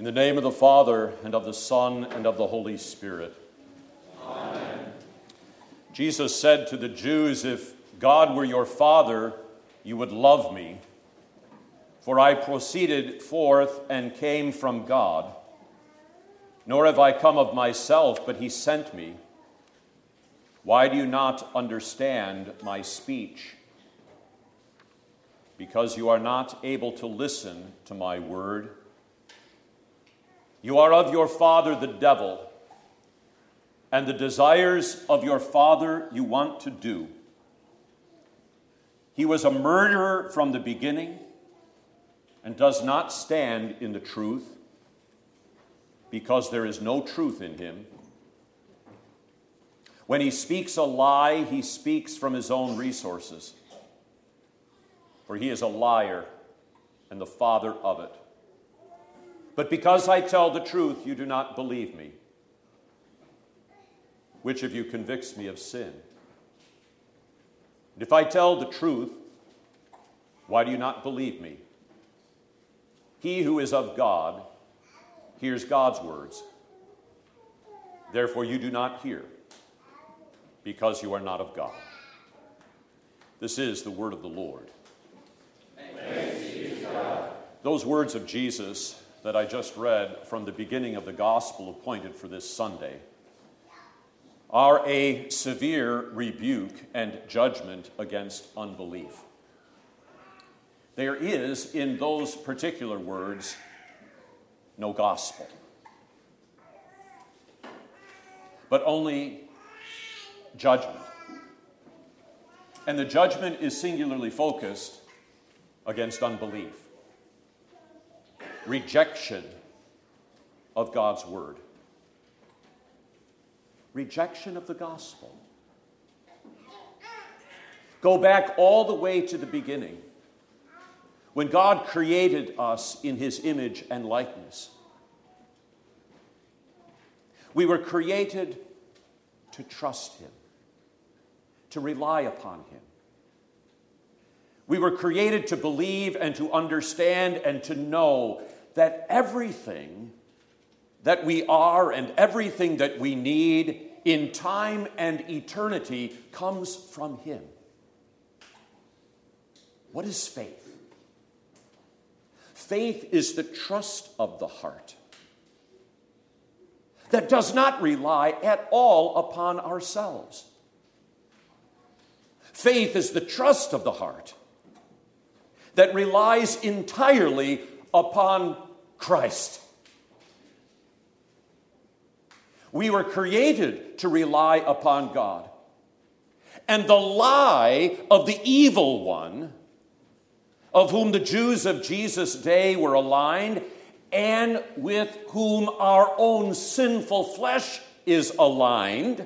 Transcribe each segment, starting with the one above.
In the name of the Father, and of the Son, and of the Holy Spirit. Amen. Jesus said to the Jews, "If God were your Father, you would love me. For I proceeded forth and came from God. Nor have I come of myself, but he sent me. Why do you not understand my speech? Because you are not able to listen to my word. You are of your father the devil, and the desires of your father you want to do. He was a murderer from the beginning and does not stand in the truth, because there is no truth in him. When he speaks a lie, he speaks from his own resources, for he is a liar and the father of it. But because I tell the truth, you do not believe me. Which of you convicts me of sin? And if I tell the truth, why do you not believe me? He who is of God hears God's words. Therefore you do not hear, because you are not of God." This is the word of the Lord. Thanks be to God. Those words of Jesus that I just read from the beginning of the gospel appointed for this Sunday are a severe rebuke and judgment against unbelief. There is, in those particular words, no gospel, but only judgment. And the judgment is singularly focused against unbelief. Rejection of God's word. Rejection of the gospel. Go back all the way to the beginning, when God created us in his image and likeness. We were created to trust him, to rely upon him. We were created to believe and to understand and to know that everything that we are and everything that we need in time and eternity comes from him. What is faith? Faith is the trust of the heart that does not rely at all upon ourselves. Faith is the trust of the heart that relies entirely upon Christ. We were created to rely upon God. And the lie of the evil one, of whom the Jews of Jesus' day were aligned, and with whom our own sinful flesh is aligned,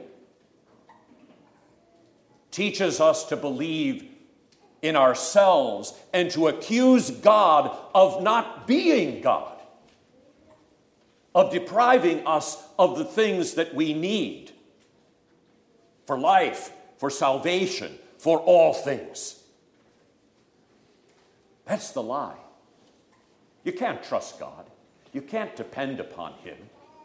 teaches us to believe in ourselves and to accuse God of not being God, of depriving us of the things that we need for life, for salvation, for all things. That's the lie. You can't trust God. You can't depend upon him.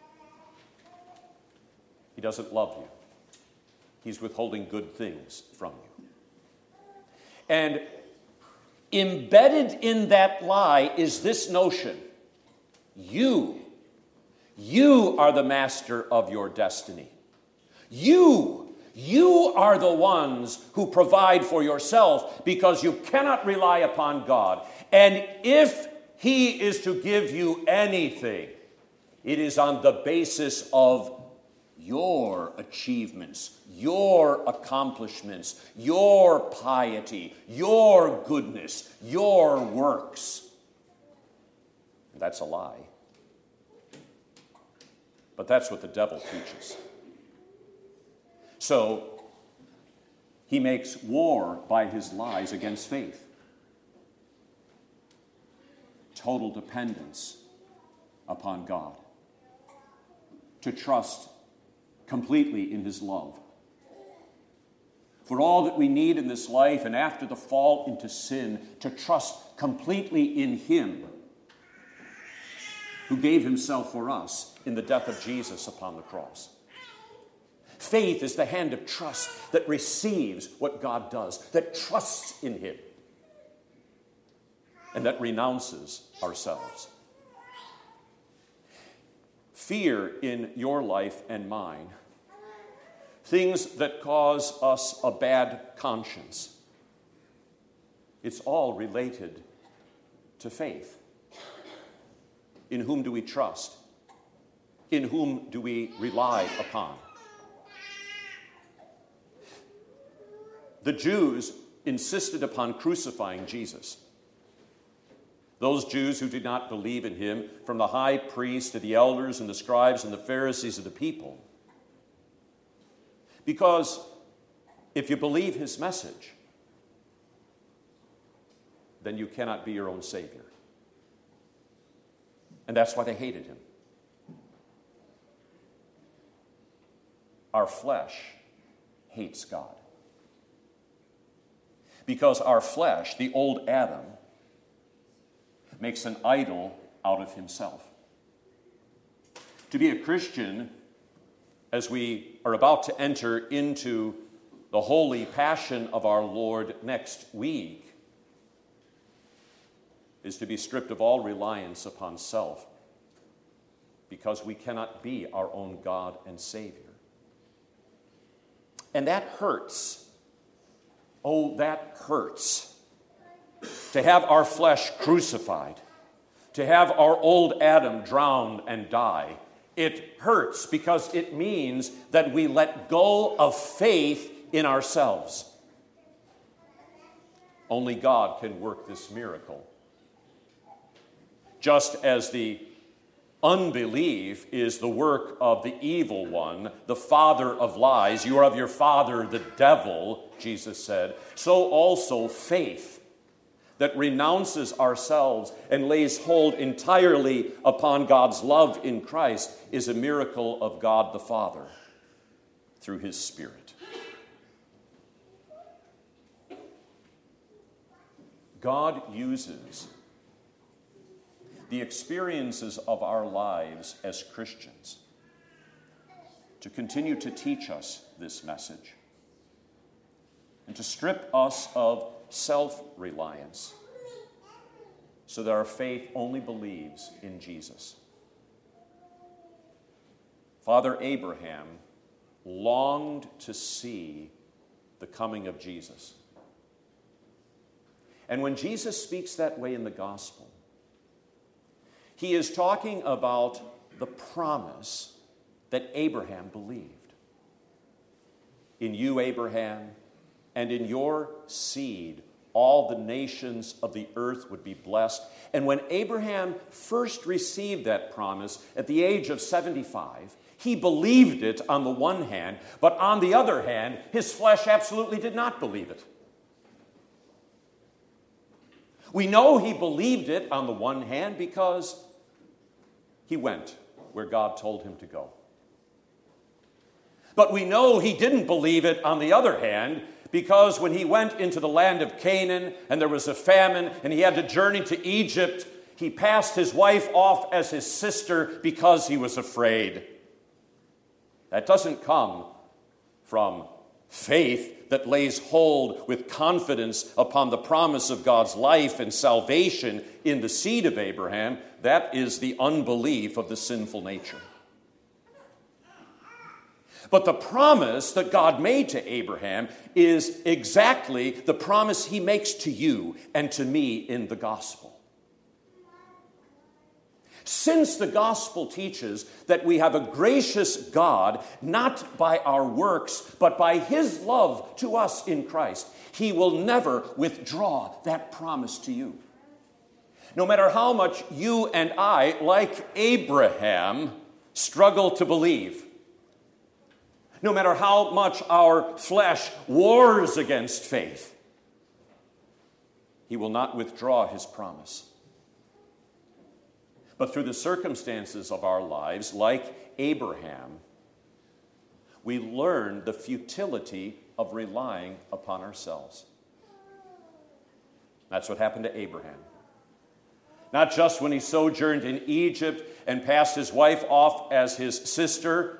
He doesn't love you. He's withholding good things from you. And embedded in that lie is this notion: you are the master of your destiny. You are the ones who provide for yourself, because you cannot rely upon God. And if he is to give you anything, it is on the basis of your achievements, your accomplishments, your piety, your goodness, your works. And that's a lie. But that's what the devil teaches. So he makes war by his lies against faith. Total dependence upon God. To trust completely in his love. For all that we need in this life, and after the fall into sin, to trust completely in him. who gave himself for us in the death of Jesus upon the cross. Faith is the hand of trust that receives what God does, that trusts in him, and that renounces ourselves. Fear in your life and mine, things that cause us a bad conscience, it's all related to faith. In whom do we trust? In whom do we rely upon? The Jews insisted upon crucifying Jesus. Those Jews who did not believe in him, from the high priest to the elders and the scribes and the Pharisees of the people. Because if you believe his message, then you cannot be your own Savior. And that's why they hated him. Our flesh hates God. Because our flesh, the old Adam, makes an idol out of himself. To be a Christian, as we are about to enter into the holy passion of our Lord next week, is to be stripped of all reliance upon self, because we cannot be our own God and Savior. And that hurts. Oh, that hurts. To have our flesh crucified, to have our old Adam drowned and die, it hurts because it means that we let go of faith in ourselves. Only God can work this miracle. Just as the unbelief is the work of the evil one, the father of lies, you are of your father, the devil, Jesus said, so also faith that renounces ourselves and lays hold entirely upon God's love in Christ is a miracle of God the Father through his Spirit. God uses the experiences of our lives as Christians to continue to teach us this message and to strip us of self-reliance so that our faith only believes in Jesus. Father Abraham longed to see the coming of Jesus. And when Jesus speaks that way in the gospel, he is talking about the promise that Abraham believed. In you, Abraham, and in your seed, all the nations of the earth would be blessed. And when Abraham first received that promise at the age of 75, he believed it on the one hand, but on the other hand, his flesh absolutely did not believe it. We know he believed it on the one hand because he went where God told him to go. But we know he didn't believe it on the other hand because when he went into the land of Canaan and there was a famine and he had to journey to Egypt, he passed his wife off as his sister because he was afraid. That doesn't come from faith that lays hold with confidence upon the promise of God's life and salvation in the seed of Abraham. That is the unbelief of the sinful nature. But the promise that God made to Abraham is exactly the promise he makes to you and to me in the gospel. Since the gospel teaches that we have a gracious God, not by our works, but by his love to us in Christ, he will never withdraw that promise to you. No matter how much you and I, like Abraham, struggle to believe, no matter how much our flesh wars against faith, he will not withdraw his promise. But through the circumstances of our lives, like Abraham, we learn the futility of relying upon ourselves. That's what happened to Abraham. Not just when he sojourned in Egypt and passed his wife off as his sister,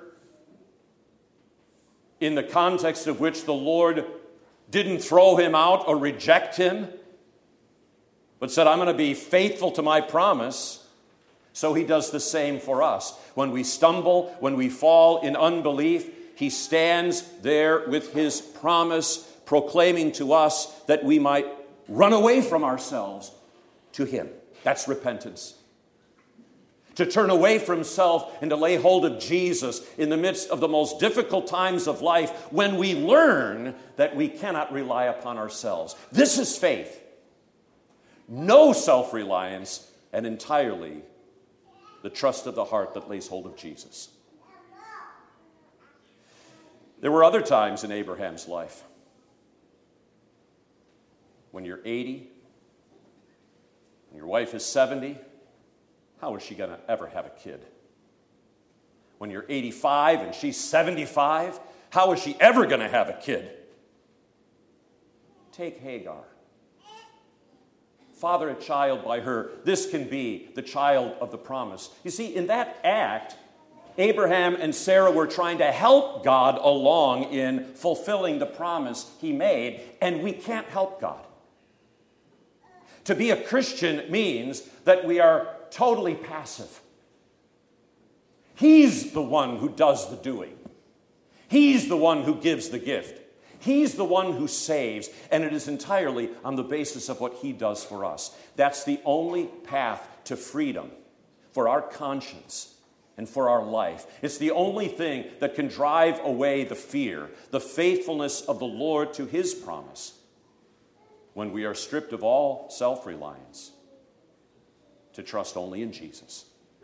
in the context of which the Lord didn't throw him out or reject him, but said, I'm going to be faithful to my promise. So he does the same for us. When we stumble, when we fall in unbelief, he stands there with his promise, proclaiming to us that we might run away from ourselves to him. That's repentance. To turn away from self and to lay hold of Jesus in the midst of the most difficult times of life, when we learn that we cannot rely upon ourselves. This is faith. No self-reliance, and entirely the trust of the heart that lays hold of Jesus. There were other times in Abraham's life when you're 80 and your wife is 70. How is she going to ever have a kid? When you're 85 and she's 75, how is she ever going to have a kid? Take Hagar. Father a child by her. This can be the child of the promise. You see, in that act, Abraham and Sarah were trying to help God along in fulfilling the promise he made, and we can't help God. To be a Christian means that we are totally passive. He's the one who does the doing. He's the one who gives the gift. He's the one who saves, and it is entirely on the basis of what he does for us. That's the only path to freedom for our conscience and for our life. It's the only thing that can drive away the fear, the faithfulness of the Lord to his promise, when we are stripped of all self-reliance to trust only in Jesus.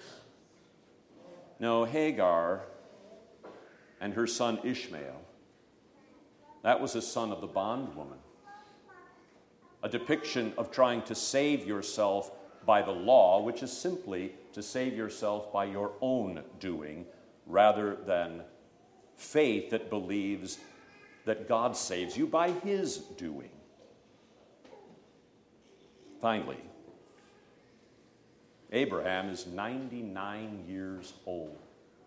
No, Hagar and her son Ishmael, that was a son of the bondwoman, a depiction of trying to save yourself by the law, which is simply to save yourself by your own doing, rather than faith that believes that God saves you by his doing. Finally, Abraham is 99 years old.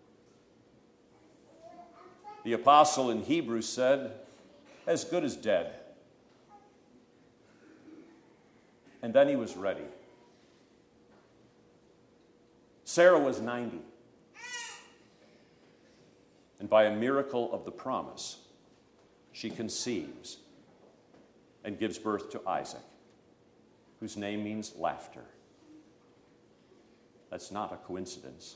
The apostle in Hebrews said, as good as dead. And then he was ready. Sarah was 90. And by a miracle of the promise, she conceives and gives birth to Isaac, whose name means laughter. That's not a coincidence.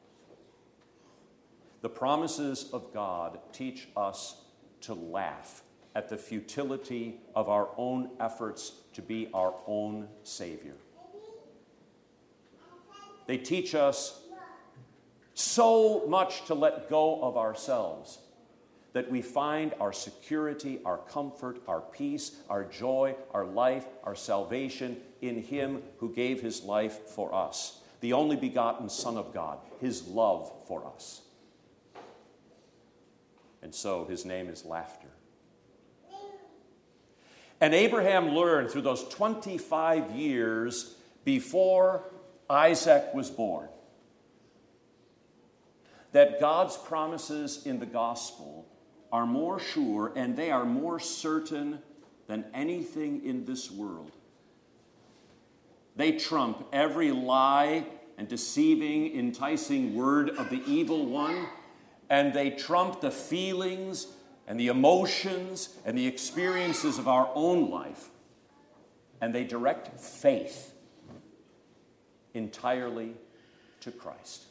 The promises of God teach us to laugh at the futility of our own efforts to be our own Savior. They teach us so much to let go of ourselves that we find our security, our comfort, our peace, our joy, our life, our salvation in him who gave his life for us, the only begotten Son of God, his love for us. And so his name is laughter. And Abraham learned through those 25 years before Isaac was born that God's promises in the gospel are more sure and they are more certain than anything in this world. They trump every lie and deceiving, enticing word of the evil one, and they trump the feelings and the emotions and the experiences of our own life, and they direct faith entirely to Christ.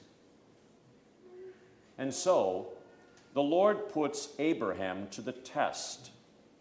And so, the Lord puts Abraham to the test,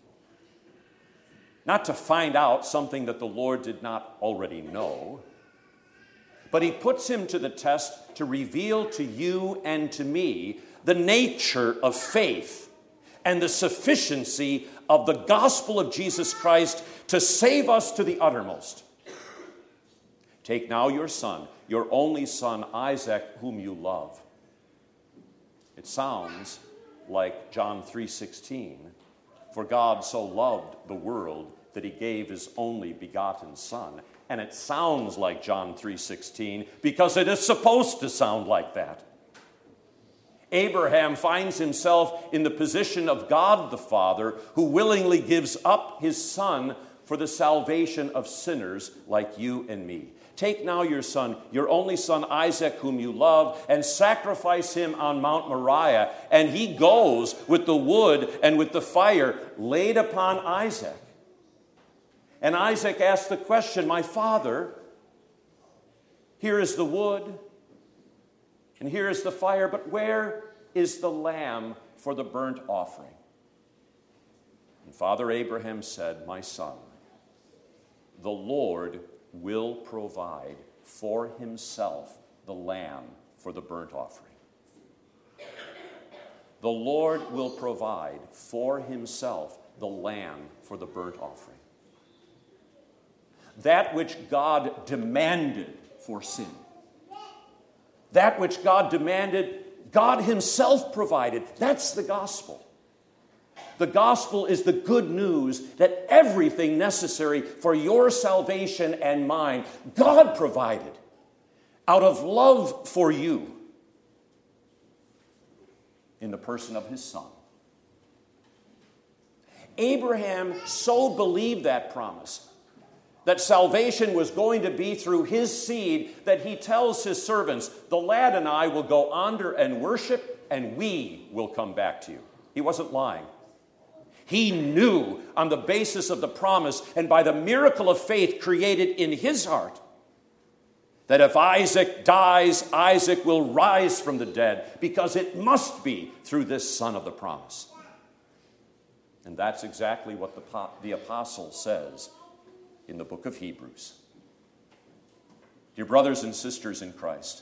not to find out something that the Lord did not already know, but he puts him to the test to reveal to you and to me the nature of faith and the sufficiency of the gospel of Jesus Christ to save us to the uttermost. Take now your son, your only son, Isaac, whom you love. It sounds like John 3:16. For God so loved the world that he gave his only begotten Son. And it sounds like John 3:16 because it is supposed to sound like that. Abraham finds himself in the position of God the Father, who willingly gives up his son for the salvation of sinners like you and me. Take now your son, your only son Isaac, whom you love, and sacrifice him on Mount Moriah. And he goes with the wood and with the fire laid upon Isaac. And Isaac asks the question, my father, here is the wood, and here is the fire, but where is the lamb for the burnt offering? And Father Abraham said, my son, the Lord will provide for himself the lamb for the burnt offering. The Lord will provide for himself the lamb for the burnt offering. That which God demanded for sin. That which God demanded, God himself provided. That's the gospel. The gospel is the good news that everything necessary for your salvation and mine, God provided out of love for you in the person of his son. Abraham so believed that promise, that salvation was going to be through his seed, that he tells his servants, the lad and I will go under and worship, and we will come back to you. He wasn't lying. He knew on the basis of the promise and by the miracle of faith created in his heart that if Isaac dies, Isaac will rise from the dead, because it must be through this son of the promise. And that's exactly what the apostle says in the book of Hebrews. Dear brothers and sisters in Christ,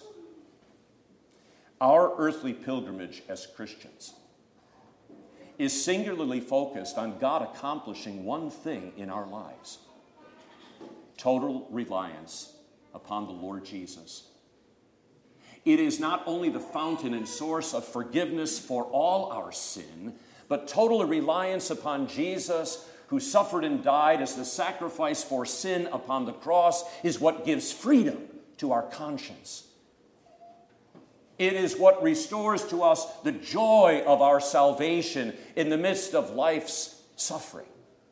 our earthly pilgrimage as Christians is singularly focused on God accomplishing one thing in our lives: total reliance upon the Lord Jesus. It is not only the fountain and source of forgiveness for all our sin, but total reliance upon Jesus, who suffered and died as the sacrifice for sin upon the cross, is what gives freedom to our conscience. It is what restores to us the joy of our salvation in the midst of life's suffering.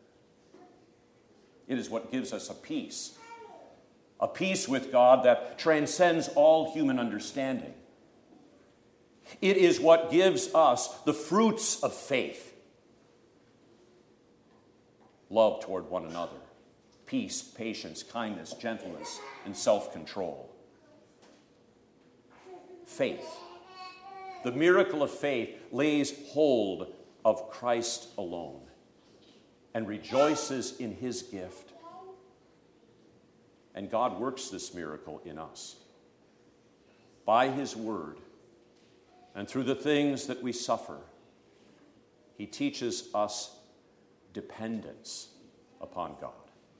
It is what gives us a peace with God that transcends all human understanding. It is what gives us the fruits of faith: love toward one another, peace, patience, kindness, gentleness, and self-control. Faith. The miracle of faith lays hold of Christ alone and rejoices in his gift. And God works this miracle in us by his word, and through the things that we suffer. He teaches us dependence upon God.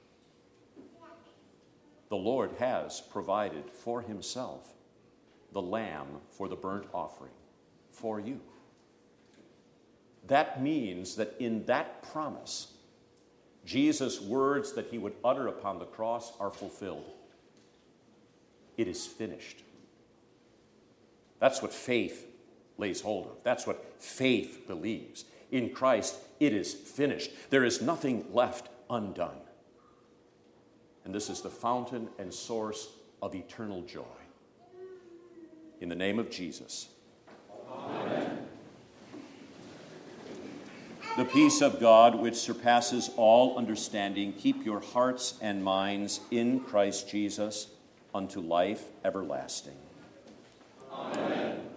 The Lord has provided for himself the lamb for the burnt offering for you. That means that in that promise, Jesus' words that he would utter upon the cross are fulfilled. It is finished. That's what faith lays hold of. That's what faith believes. In Christ, it is finished. There is nothing left undone. And this is the fountain and source of eternal joy. In the name of Jesus. Amen. The peace of God, which surpasses all understanding, keep your hearts and minds in Christ Jesus unto life everlasting. Amen.